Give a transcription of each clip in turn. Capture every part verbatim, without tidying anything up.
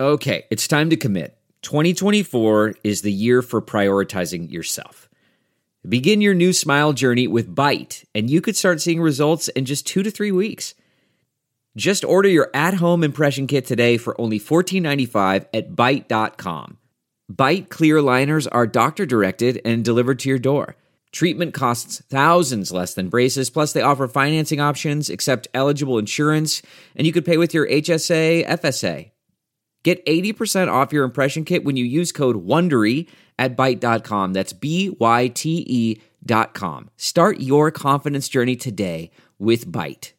Okay, it's time to commit. twenty twenty-four is the year for prioritizing yourself. Begin your new smile journey with Byte, and you could start seeing results in just two to three weeks. Just order your at-home impression kit today for only fourteen ninety-five at byte dot com. Byte clear aligners are doctor-directed and delivered to your door. Treatment costs thousands less than braces, plus they offer financing options, accept eligible insurance, and you could pay with your H S A, F S A. Get eighty percent off your impression kit when you use code WONDERY at byte dot com. That's B Y T E dot com. Start your confidence journey today with Byte.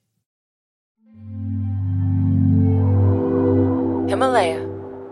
Himalaya.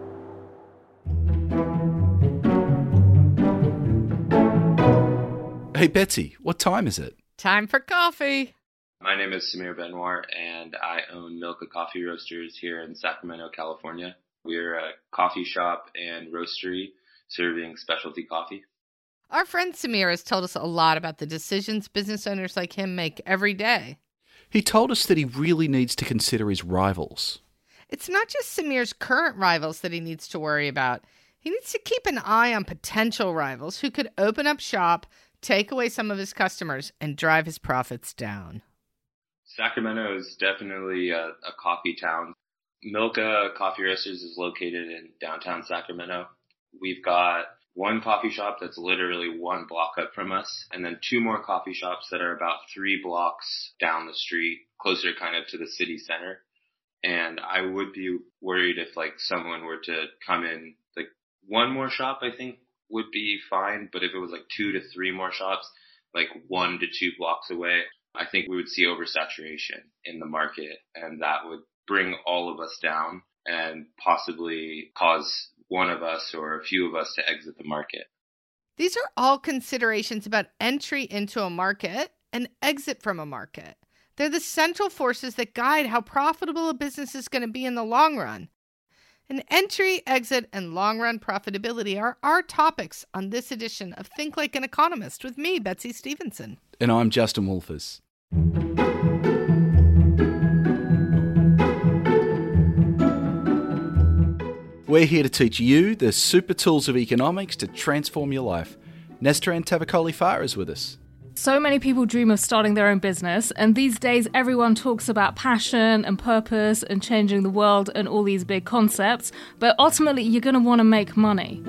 Hey, Betsy, what time is it? Time for coffee. My name is Samir Benoit, and I own Milka Coffee Roasters here in Sacramento, California. We're a coffee shop and roastery serving specialty coffee. Our friend Samir has told us a lot about the decisions business owners like him make every day. He told us that he really needs to consider his rivals. It's not just Samir's current rivals that he needs to worry about. He needs to keep an eye on potential rivals who could open up shop, take away some of his customers, and drive his profits down. Sacramento is definitely a, a coffee town. Milka Coffee Roasters is located in downtown Sacramento. We've got one coffee shop that's literally one block up from us, and then two more coffee shops that are about three blocks down the street, closer kind of to the city center. And I would be worried if like someone were to come in, like one more shop I think would be fine, but if it was like two to three more shops, like one to two blocks away, I think we would see oversaturation in the market, and that would bring all of us down and possibly cause one of us or a few of us to exit the market. These are all considerations about entry into a market and exit from a market. They're the central forces that guide how profitable a business is going to be in the long run. And entry, exit, and long-run profitability are our topics on this edition of Think Like an Economist with me, Betsy Stevenson. And I'm Justin Wolfers. We're here to teach you the super tools of economics to transform your life. Nestran Tavakoli-Farah is with us. So many people dream of starting their own business, and these days everyone talks about passion and purpose and changing the world and all these big concepts, but ultimately you're going to want to make money.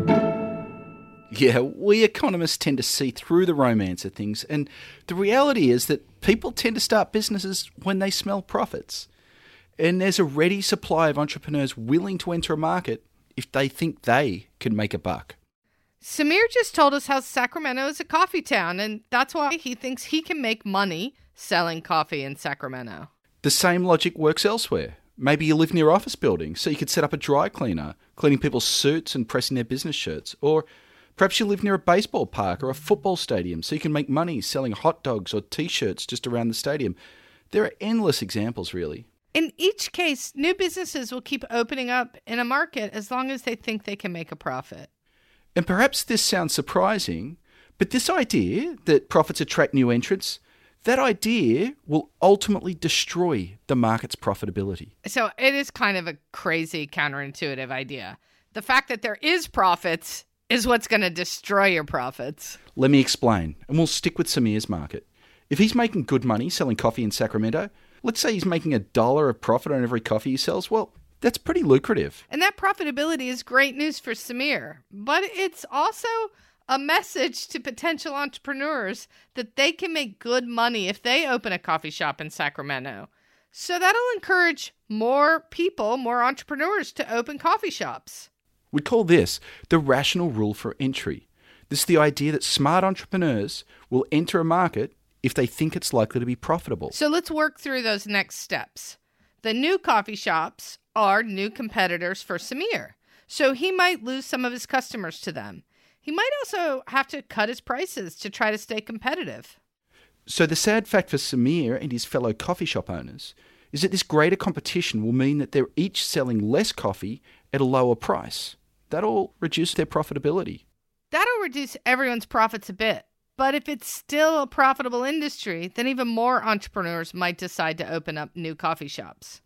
Yeah, we economists tend to see through the romance of things, and the reality is that people tend to start businesses when they smell profits. And there's a ready supply of entrepreneurs willing to enter a market if they think they can make a buck. Samir just told us how Sacramento is a coffee town, and that's why he thinks he can make money selling coffee in Sacramento. The same logic works elsewhere. Maybe you live near office buildings, so you could set up a dry cleaner, cleaning people's suits and pressing their business shirts. Or perhaps you live near a baseball park or a football stadium, so you can make money selling hot dogs or T-shirts just around the stadium. There are endless examples, really. In each case, new businesses will keep opening up in a market as long as they think they can make a profit. And perhaps this sounds surprising, but this idea that profits attract new entrants, that idea will ultimately destroy the market's profitability. So it is kind of a crazy, counterintuitive idea. The fact that there is profits is what's going to destroy your profits. Let me explain, and we'll stick with Samir's market. If he's making good money selling coffee in Sacramento, let's say he's making a dollar of profit on every coffee he sells, well, that's pretty lucrative. And that profitability is great news for Samir. But it's also a message to potential entrepreneurs that they can make good money if they open a coffee shop in Sacramento. So that'll encourage more people, more entrepreneurs to open coffee shops. We call this the rational rule for entry. This is the idea that smart entrepreneurs will enter a market if they think it's likely to be profitable. So let's work through those next steps. The new coffee shops are new competitors for Samir, so he might lose some of his customers to them. He might also have to cut his prices to try to stay competitive. So the sad fact for Samir and his fellow coffee shop owners is that this greater competition will mean that they're each selling less coffee at a lower price. That'll reduce their profitability. That'll reduce everyone's profits a bit. But if it's still a profitable industry, then even more entrepreneurs might decide to open up new coffee shops.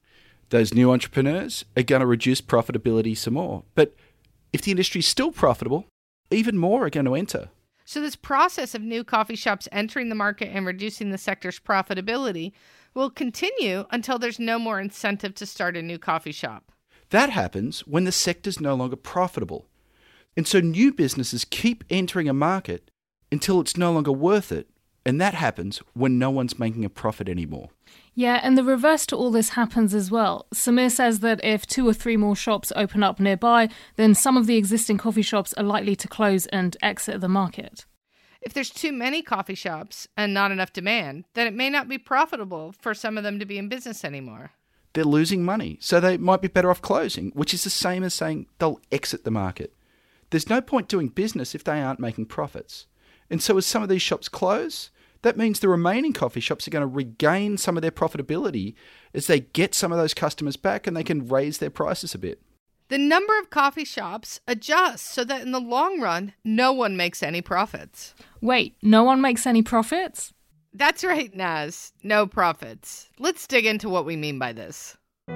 Those new entrepreneurs are going to reduce profitability some more. But if the industry is still profitable, even more are going to enter. So this process of new coffee shops entering the market and reducing the sector's profitability will continue until there's no more incentive to start a new coffee shop. That happens when the sector's no longer profitable. And so new businesses keep entering a market until it's no longer worth it. And that happens when no one's making a profit anymore. Yeah, and the reverse to all this happens as well. Samir says that if two or three more shops open up nearby, then some of the existing coffee shops are likely to close and exit the market. If there's too many coffee shops and not enough demand, then it may not be profitable for some of them to be in business anymore. They're losing money, so they might be better off closing, which is the same as saying they'll exit the market. There's no point doing business if they aren't making profits. And so as some of these shops close, that means the remaining coffee shops are going to regain some of their profitability as they get some of those customers back and they can raise their prices a bit. The number of coffee shops adjusts so that in the long run, no one makes any profits. Wait, no one makes any profits? That's right, Naz. No profits. Let's dig into what we mean by this.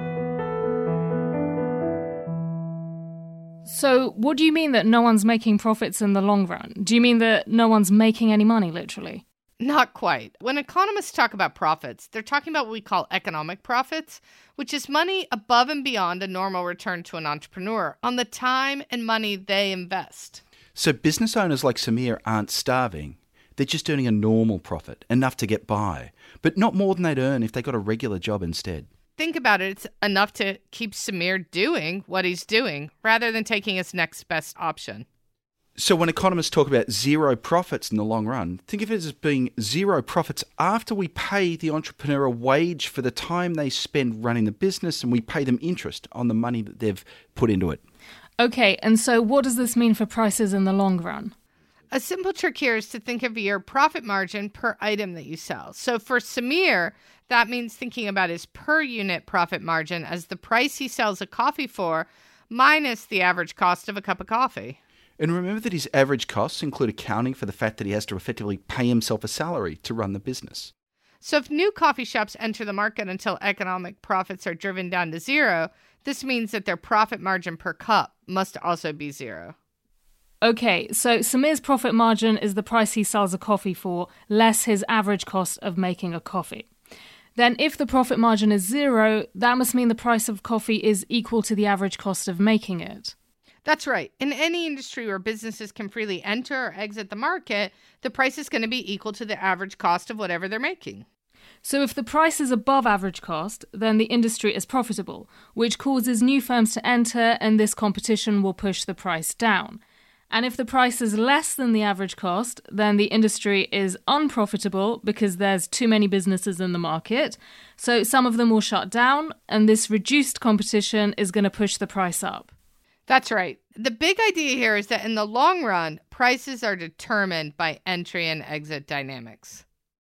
So what do you mean that no one's making profits in the long run? Do you mean that no one's making any money, literally? Not quite. When economists talk about profits, they're talking about what we call economic profits, which is money above and beyond a normal return to an entrepreneur on the time and money they invest. So business owners like Samir aren't starving. They're just earning a normal profit, enough to get by, but not more than they'd earn if they got a regular job instead. Think about it. It's enough to keep Samir doing what he's doing rather than taking his next best option. So when economists talk about zero profits in the long run, think of it as being zero profits after we pay the entrepreneur a wage for the time they spend running the business and we pay them interest on the money that they've put into it. Okay, and so what does this mean for prices in the long run? A simple trick here is to think of your profit margin per item that you sell. So for Samir, that means thinking about his per unit profit margin as the price he sells a coffee for minus the average cost of a cup of coffee. And remember that his average costs include accounting for the fact that he has to effectively pay himself a salary to run the business. So if new coffee shops enter the market until economic profits are driven down to zero, this means that their profit margin per cup must also be zero. Okay, so Samir's profit margin is the price he sells a coffee for, less his average cost of making a coffee. Then if the profit margin is zero, that must mean the price of coffee is equal to the average cost of making it. That's right. In any industry where businesses can freely enter or exit the market, the price is going to be equal to the average cost of whatever they're making. So if the price is above average cost, then the industry is profitable, which causes new firms to enter, and this competition will push the price down. And if the price is less than the average cost, then the industry is unprofitable because there's too many businesses in the market. So some of them will shut down, and this reduced competition is going to push the price up. That's right. The big idea here is that in the long run, prices are determined by entry and exit dynamics.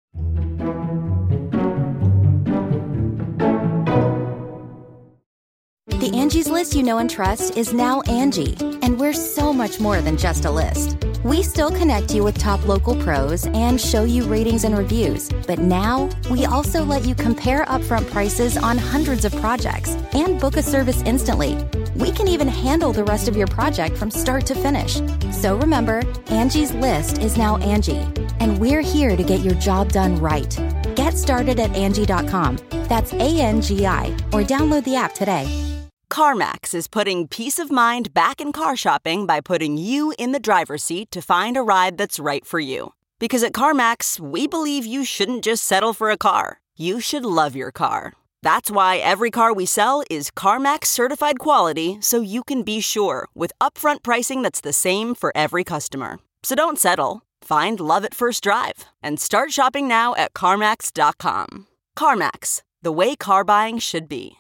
The Angie's List you know and trust is now Angie, and we're so much more than just a list. We still connect you with top local pros and show you ratings and reviews, but now we also let you compare upfront prices on hundreds of projects and book a service instantly. We can even handle the rest of your project from start to finish. So remember, Angie's List is now Angie, and we're here to get your job done right. Get started at Angie dot com. That's A N G I, or download the app today. CarMax is putting peace of mind back in car shopping by putting you in the driver's seat to find a ride that's right for you. Because at CarMax, we believe you shouldn't just settle for a car. You should love your car. That's why every car we sell is CarMax certified quality, so you can be sure with upfront pricing that's the same for every customer. So don't settle. Find love at first drive and start shopping now at CarMax dot com. CarMax, the way car buying should be.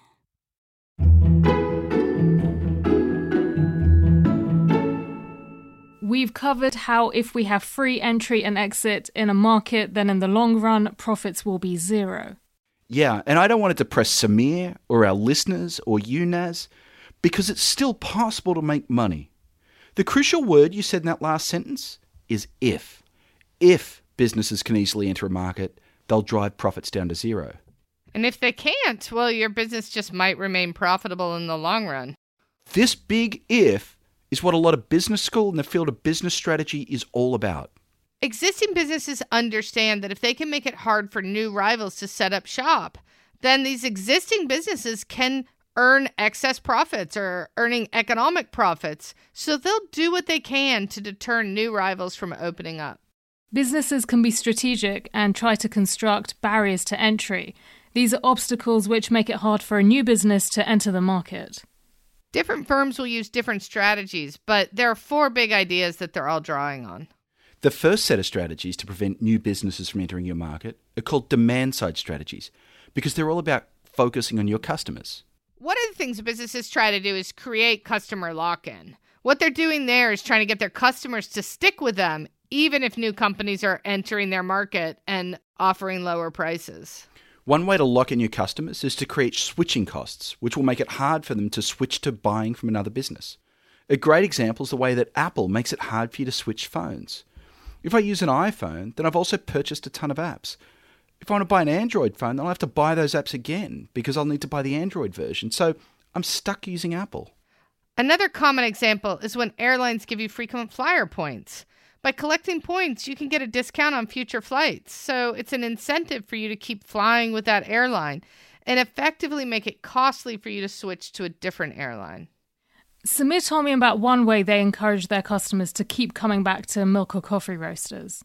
We've covered how if we have free entry and exit in a market, then in the long run, profits will be zero. Yeah, and I don't want to depress Samir or our listeners or you, Naz, because it's still possible to make money. The crucial word you said in that last sentence is if. If businesses can easily enter a market, they'll drive profits down to zero. And if they can't, well, your business just might remain profitable in the long run. This big if is what a lot of business school in the field of business strategy is all about. Existing businesses understand that if they can make it hard for new rivals to set up shop, then these existing businesses can earn excess profits or earning economic profits. So they'll do what they can to deter new rivals from opening up. Businesses can be strategic and try to construct barriers to entry. These are obstacles which make it hard for a new business to enter the market. Different firms will use different strategies, but there are four big ideas that they're all drawing on. The first set of strategies to prevent new businesses from entering your market are called demand-side strategies because they're all about focusing on your customers. One of the things businesses try to do is create customer lock-in. What they're doing there is trying to get their customers to stick with them, even if new companies are entering their market and offering lower prices. One way to lock in your customers is to create switching costs, which will make it hard for them to switch to buying from another business. A great example is the way that Apple makes it hard for you to switch phones. If I use an iPhone, then I've also purchased a ton of apps. If I want to buy an Android phone, then I'll have to buy those apps again because I'll need to buy the Android version. So I'm stuck using Apple. Another common example is when airlines give you frequent flyer points. By collecting points, you can get a discount on future flights. So it's an incentive for you to keep flying with that airline and effectively make it costly for you to switch to a different airline. Samir told me about one way they encourage their customers to keep coming back to Milka Coffee Roasters.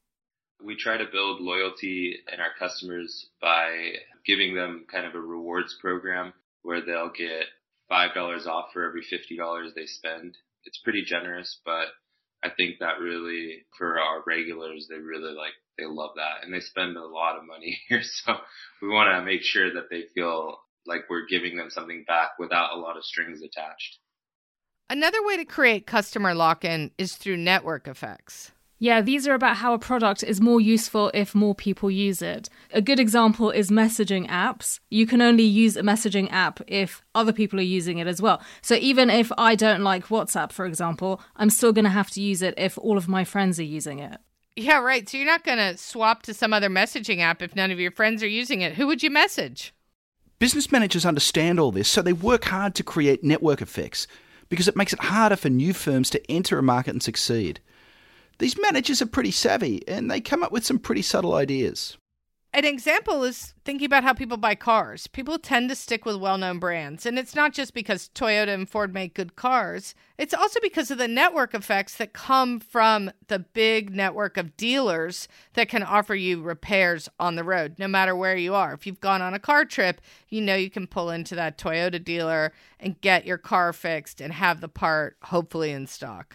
We try to build loyalty in our customers by giving them kind of a rewards program where they'll get five dollars off for every fifty dollars they spend. It's pretty generous, but I think that really, for our regulars, they really like, they love that. And they spend a lot of money here. So we want to make sure that they feel like we're giving them something back without a lot of strings attached. Another way to create customer lock-in is through network effects. Yeah, these are about how a product is more useful if more people use it. A good example is messaging apps. You can only use a messaging app if other people are using it as well. So even if I don't like WhatsApp, for example, I'm still going to have to use it if all of my friends are using it. Yeah, right. So you're not going to swap to some other messaging app if none of your friends are using it. Who would you message? Business managers understand all this, so they work hard to create network effects because it makes it harder for new firms to enter a market and succeed. These managers are pretty savvy, and they come up with some pretty subtle ideas. An example is thinking about how people buy cars. People tend to stick with well-known brands, and it's not just because Toyota and Ford make good cars. It's also because of the network effects that come from the big network of dealers that can offer you repairs on the road, no matter where you are. If you've gone on a car trip, you know you can pull into that Toyota dealer and get your car fixed and have the part hopefully in stock.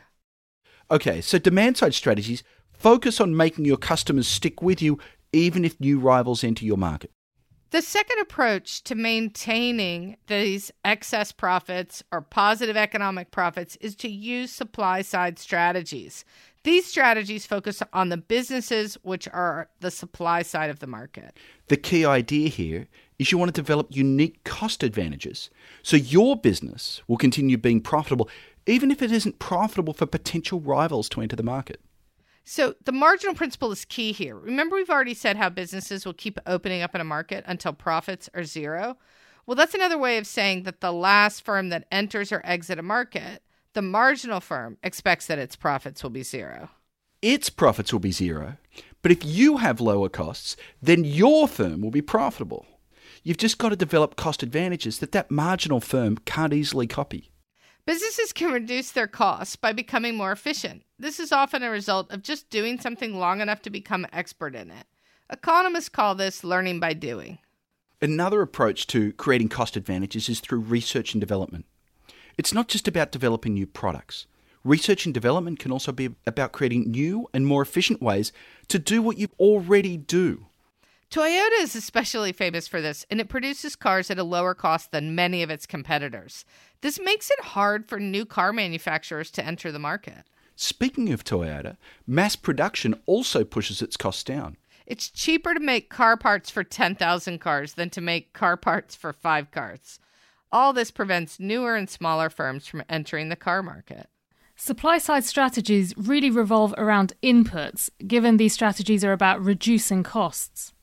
Okay, so demand-side strategies focus on making your customers stick with you even if new rivals enter your market. The second approach to maintaining these excess profits or positive economic profits is to use supply-side strategies. These strategies focus on the businesses which are the supply side of the market. The key idea here is you want to develop unique cost advantages so your business will continue being profitable even if it isn't profitable for potential rivals to enter the market. So the marginal principle is key here. Remember, we've already said how businesses will keep opening up in a market until profits are zero. Well, that's another way of saying that the last firm that enters or exits a market, the marginal firm, expects that its profits will be zero. Its profits will be zero. But if you have lower costs, then your firm will be profitable. You've just got to develop cost advantages that that marginal firm can't easily copy. Businesses can reduce their costs by becoming more efficient. This is often a result of just doing something long enough to become expert in it. Economists call this learning by doing. Another approach to creating cost advantages is through research and development. It's not just about developing new products. Research and development can also be about creating new and more efficient ways to do what you already do. Toyota is especially famous for this, and it produces cars at a lower cost than many of its competitors. This makes it hard for new car manufacturers to enter the market. Speaking of Toyota, mass production also pushes its costs down. It's cheaper to make car parts for ten thousand cars than to make car parts for five cars. All this prevents newer and smaller firms from entering the car market. Supply-side strategies really revolve around inputs, given these strategies are about reducing costs.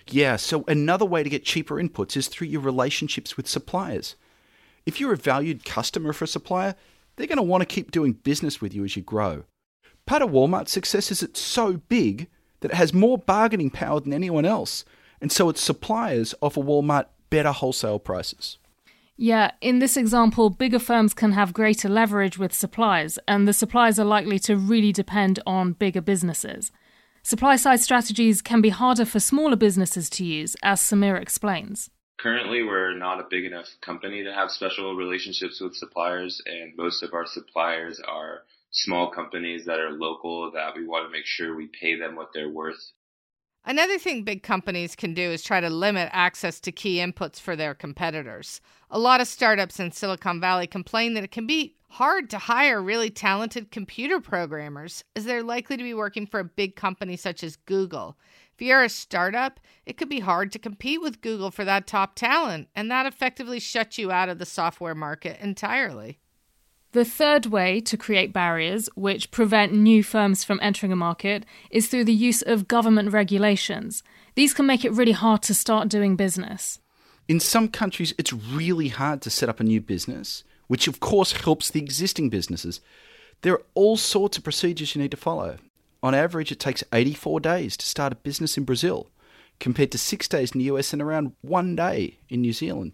Yeah, so another way to get cheaper inputs is through your relationships with suppliers. If you're a valued customer for a supplier, they're going to want to keep doing business with you as you grow. Part of Walmart's success is it's so big that it has more bargaining power than anyone else, and so its suppliers offer Walmart better wholesale prices. Yeah, in this example, bigger firms can have greater leverage with suppliers, and the suppliers are likely to really depend on bigger businesses. Supply-side strategies can be harder for smaller businesses to use, as Samir explains. Currently, we're not a big enough company to have special relationships with suppliers, and most of our suppliers are small companies that are local that we want to make sure we pay them what they're worth. Another thing big companies can do is try to limit access to key inputs for their competitors. A lot of startups in Silicon Valley complain that it can be hard to hire really talented computer programmers, as they're likely to be working for a big company such as Google. If you're a startup, it could be hard to compete with Google for that top talent, and that effectively shuts you out of the software market entirely. The third way to create barriers which prevent new firms from entering a market is through the use of government regulations. These can make it really hard to start doing business. In some countries, it's really hard to set up a new business, which of course helps the existing businesses. There are all sorts of procedures you need to follow. On average, it takes eighty-four days to start a business in Brazil, compared to six days in the U S and around one day in New Zealand.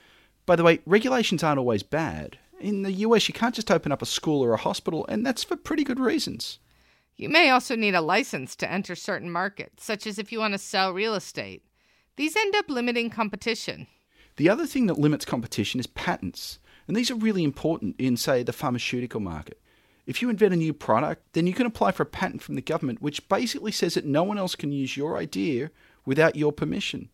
By the way, regulations aren't always bad. In the U S, you can't just open up a school or a hospital, and that's for pretty good reasons. You may also need a license to enter certain markets, such as if you want to sell real estate. These end up limiting competition. The other thing that limits competition is patents, and these are really important in, say, the pharmaceutical market. If you invent a new product, then you can apply for a patent from the government, which basically says that no one else can use your idea without your permission.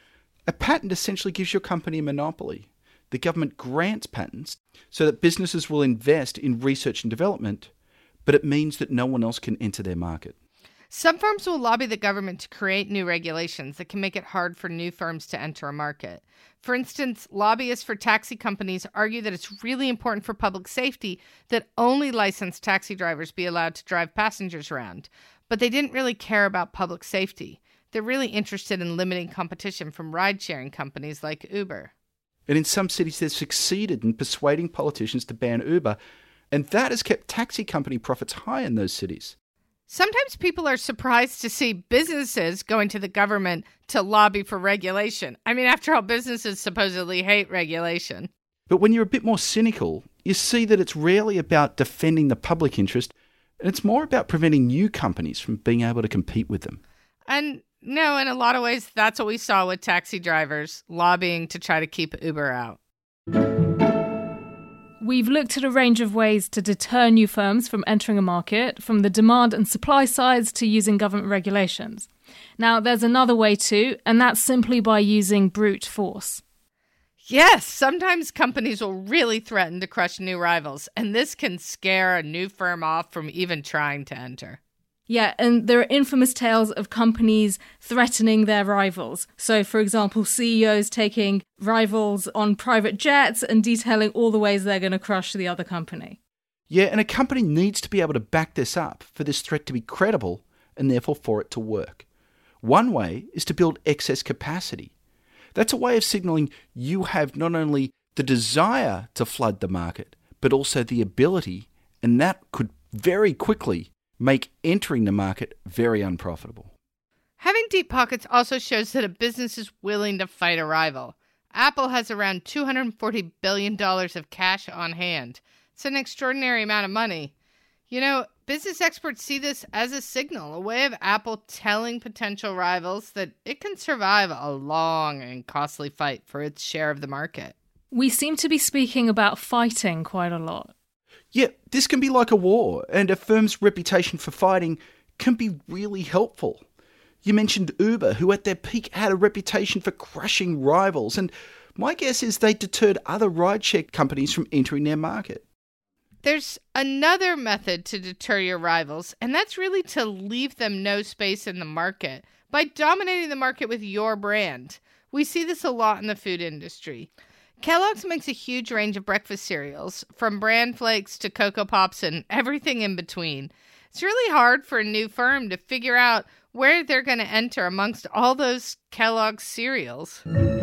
A patent essentially gives your company a monopoly. The government grants patents so that businesses will invest in research and development, but it means that no one else can enter their market. Some firms will lobby the government to create new regulations that can make it hard for new firms to enter a market. For instance, lobbyists for taxi companies argue that it's really important for public safety that only licensed taxi drivers be allowed to drive passengers around. But they didn't really care about public safety. They're really interested in limiting competition from ride-sharing companies like Uber. And in some cities, they've succeeded in persuading politicians to ban Uber, and that has kept taxi company profits high in those cities. Sometimes people are surprised to see businesses going to the government to lobby for regulation. I mean, after all, businesses supposedly hate regulation. But when you're a bit more cynical, you see that it's rarely about defending the public interest, and it's more about preventing new companies from being able to compete with them. And no, in a lot of ways, that's what we saw with taxi drivers lobbying to try to keep Uber out. We've looked at a range of ways to deter new firms from entering a market, from the demand and supply sides to using government regulations. Now, there's another way too, and that's simply by using brute force. Yes, sometimes companies will really threaten to crush new rivals, and this can scare a new firm off from even trying to enter. Yeah, and there are infamous tales of companies threatening their rivals. So, for example, C E Os taking rivals on private jets and detailing all the ways they're going to crush the other company. Yeah, and a company needs to be able to back this up for this threat to be credible and therefore for it to work. One way is to build excess capacity. That's a way of signaling you have not only the desire to flood the market, but also the ability, and that could very quickly make entering the market very unprofitable. Having deep pockets also shows that a business is willing to fight a rival. Apple has around two hundred forty billion dollars of cash on hand. It's an extraordinary amount of money. You know, business experts see this as a signal, a way of Apple telling potential rivals that it can survive a long and costly fight for its share of the market. We seem to be speaking about fighting quite a lot. Yeah, this can be like a war, and a firm's reputation for fighting can be really helpful. You mentioned Uber, who at their peak had a reputation for crushing rivals, and my guess is they deterred other rideshare companies from entering their market. There's another method to deter your rivals, and that's really to leave them no space in the market by dominating the market with your brand. We see this a lot in the food industry. Kellogg's makes a huge range of breakfast cereals, from Bran Flakes to Cocoa Pops and everything in between. It's really hard for a new firm to figure out where they're going to enter amongst all those Kellogg's cereals.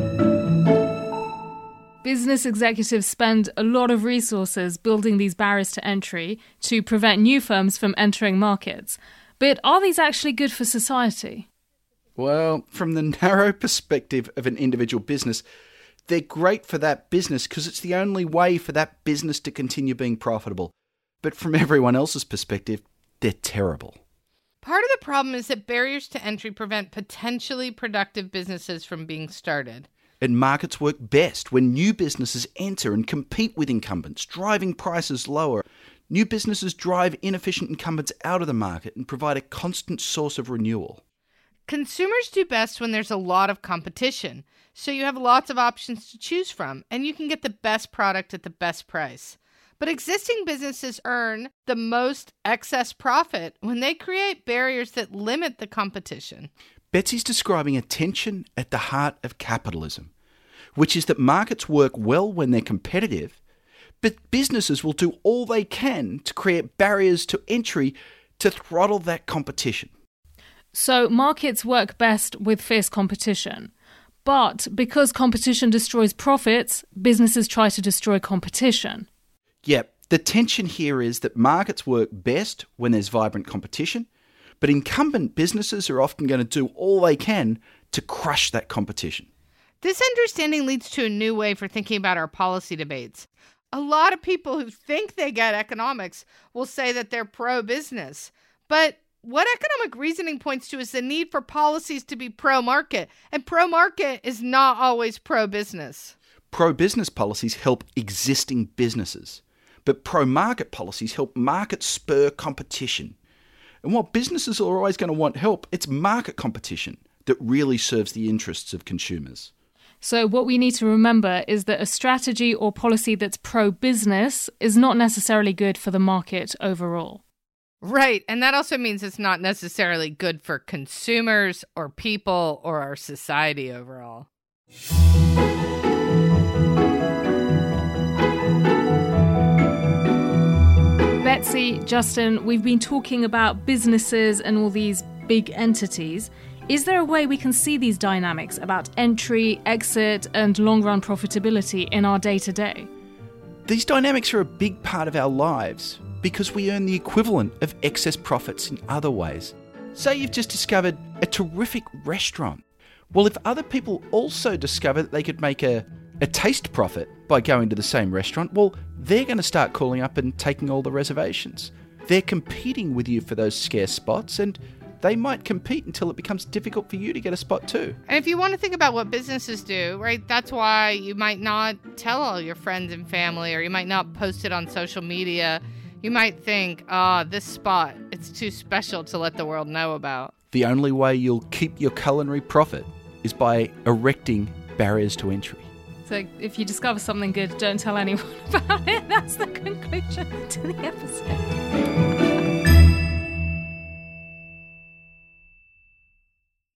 Business executives spend a lot of resources building these barriers to entry to prevent new firms from entering markets. But are these actually good for society? Well, from the narrow perspective of an individual business, they're great for that business because it's the only way for that business to continue being profitable. But from everyone else's perspective, they're terrible. Part of the problem is that barriers to entry prevent potentially productive businesses from being started. And markets work best when new businesses enter and compete with incumbents, driving prices lower. New businesses drive inefficient incumbents out of the market and provide a constant source of renewal. Consumers do best when there's a lot of competition, so you have lots of options to choose from, and you can get the best product at the best price. But existing businesses earn the most excess profit when they create barriers that limit the competition. Betsy's describing a tension at the heart of capitalism, which is that markets work well when they're competitive, but businesses will do all they can to create barriers to entry to throttle that competition. So markets work best with fierce competition. But because competition destroys profits, businesses try to destroy competition. Yep, the tension here is that markets work best when there's vibrant competition, but incumbent businesses are often going to do all they can to crush that competition. This understanding leads to a new way for thinking about our policy debates. A lot of people who think they get economics will say that they're pro-business. But what economic reasoning points to is the need for policies to be pro-market. And pro-market is not always pro-business. Pro-business policies help existing businesses, but pro-market policies help markets spur competition. And while businesses are always going to want help, it's market competition that really serves the interests of consumers. So what we need to remember is that a strategy or policy that's pro-business is not necessarily good for the market overall. Right, and that also means it's not necessarily good for consumers or people or our society overall. Betsy, Justin, we've been talking about businesses and all these big entities. Is there a way we can see these dynamics about entry, exit, and long-run profitability in our day-to-day? These dynamics are a big part of our lives because we earn the equivalent of excess profits in other ways. Say you've just discovered a terrific restaurant. Well, if other people also discover that they could make a, a taste profit by going to the same restaurant, well, they're going to start calling up and taking all the reservations. They're competing with you for those scarce spots, and they might compete until it becomes difficult for you to get a spot too. And if you want to think about what businesses do, right, that's why you might not tell all your friends and family, or you might not post it on social media. You might think, ah, oh, this spot, it's too special to let the world know about. The only way you'll keep your culinary profit is by erecting barriers to entry. So if you discover something good, don't tell anyone about it. That's the conclusion to the episode.